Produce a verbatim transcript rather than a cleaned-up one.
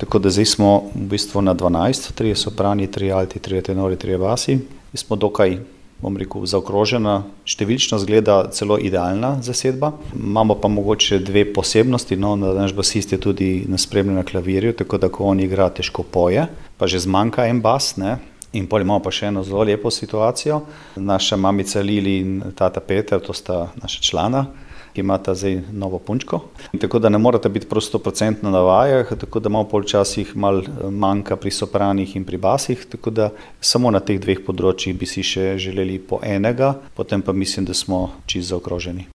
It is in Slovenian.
tako da zdaj smo v bistvu na dvanajst, trije soprani, trije alti, trije tenori, trije basi. Mi smo dokaj, bom rekel, zaokrožena, številčno zgleda celo idealna zasedba. Imamo pa mogoče dve posebnosti, no, naš basist je tudi na spremljanju na klavirju, tako da ko on igra, težko poje, pa že zmanjka en bas, ne. In potem imamo pa še eno zelo lepo situacijo. Naša mamica Lili in tata Peter, to sta naša člana, ki imata zdaj novo punčko. Tako da ne morate biti prav sto procentno na vajah, tako da malo včasih malo manjka pri sopranih in pri basih, tako da samo na teh dveh področjih bi si še želeli po enega, potem pa mislim, da smo čisto zaokroženi.